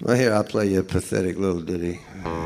Well, here, I'll play you a pathetic little ditty.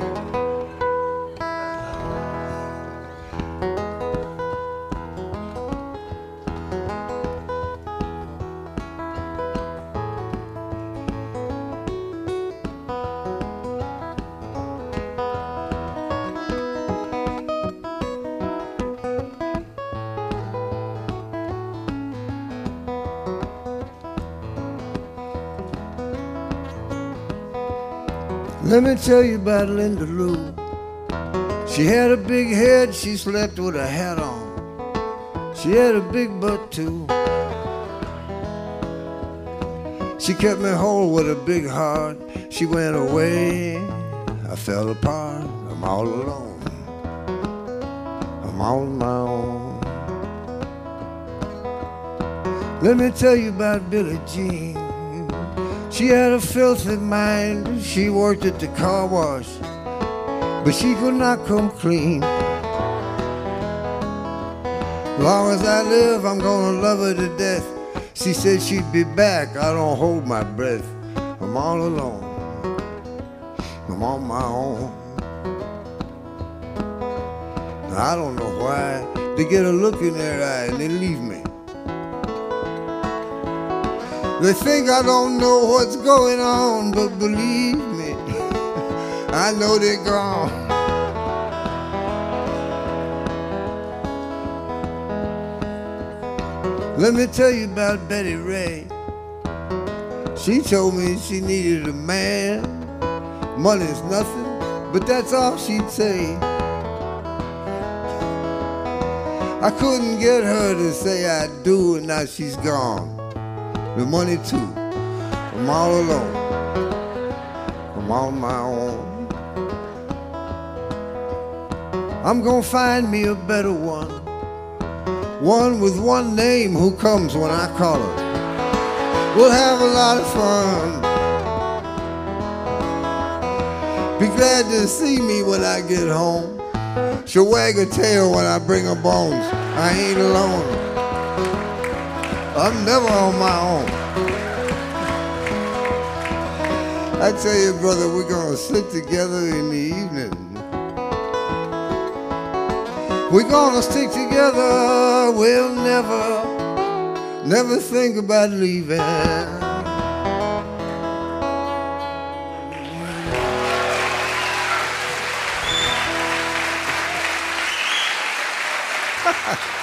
Let me tell you about Linda Lou. She had a big head, she slept with a hat on. She had a big butt too. She kept me whole with a big heart. She went away, I fell apart. I'm all alone, I'm all on my own. Let me tell you about Billie Jean. She had a filthy mind, she worked at the car wash, but she could not come clean. Long as I live, I'm gonna love her to death. She said she'd be back, I don't hold my breath. I'm all alone, I'm on my own. I don't know why, they get a look in their eye and they leave me. They think I don't know what's going on, but believe me, I know they're gone. Let me tell you about Betty Ray. She told me she needed a man. Money's nothing, but that's all she'd say. I couldn't get her to say I do, and now she's gone. The money too, I'm all alone, I'm on my own. I'm gonna find me a better one, one with one name who comes when I call her. We'll have a lot of fun. Be glad to see me when I get home. She'll wag her tail when I bring her bones. I ain't alone, I'm never on my own. I tell you, brother, we're gonna sit together in the evening. We're gonna stick together, we'll never think about leaving. Ha ha.